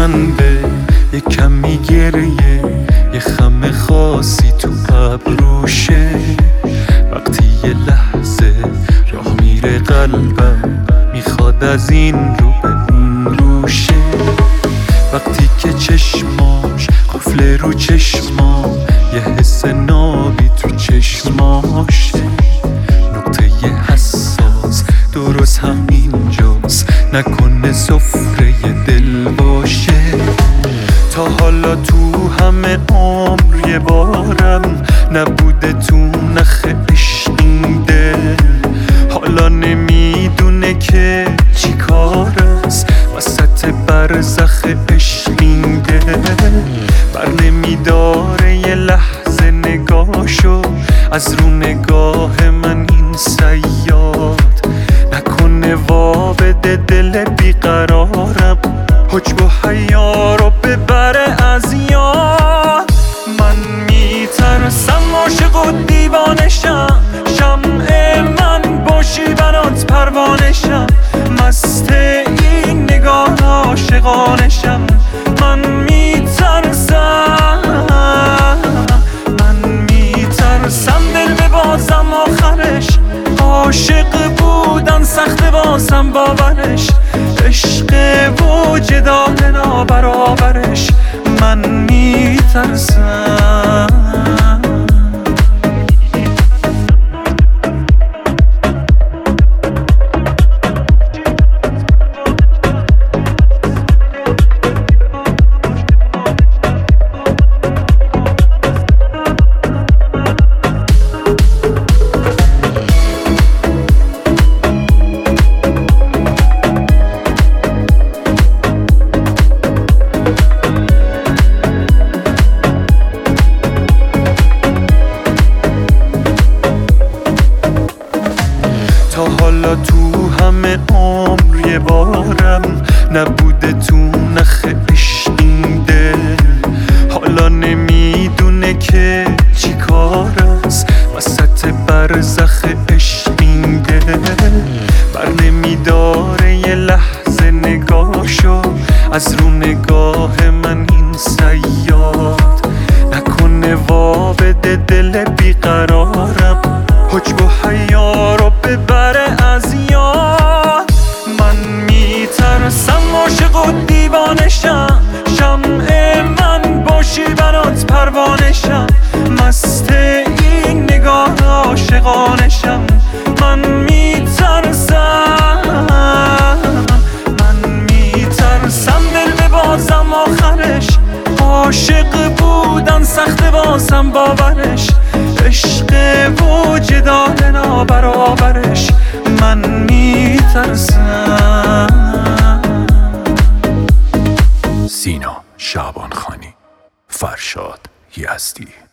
خنده، یه کمی گریه، یه خم خاصی تو ابروشه. وقتی یه لحظه راه میره قلبم، میخواد از این رو به اون روشه. وقتی که چشماش قفل رو چشمام، یه حس نابی تو چشماشه. نقطه حساس درست همینجاست، نکنه سفره دل باشه. تا حالا تو همه عمر یه بارم نبوده تو نخ عشق این دل. حالا نمیدونه که چی کار است وسط برزخ عشق این دل. بر نمیداره یه لحظه نگاهشو از رو نگاه من این صیاد. نکنه وا بده دل بیقرارم، حجب و حیا رو ببره از یاد. من میترسم عاشق و دیوانشم، شمع من باشی برات پروانشم. مست این نگاه عاشقانشم. من میترسم دل ببازم آخرش. عاشق بودن سخته واسم باورش، عشق وجدان نابرابرش. من میترسم. تا حالا تو همه عمر یه بارم نبوده تو نخ عشق این دل. حالا نمیدونه که چی کار است وسط برزخ عشق این دل. بر نمیداره یه لحظه نگاهشو از رو نگاه من این صیاد. نکنه وا بده دل بیقرارم، حجب و حیا رو ببره از یاد. من میترسم عاشق و دیوانشم، شمع من باشی برات پروانشم. مست این نگاه عاشقانشم. من میترسم دل ببازم آخرش. عاشق بودن سخته واسم باورش، عشق وجدان نابرابرش. من میترسم. سینا شعبان خانی، فرشاد یزدی.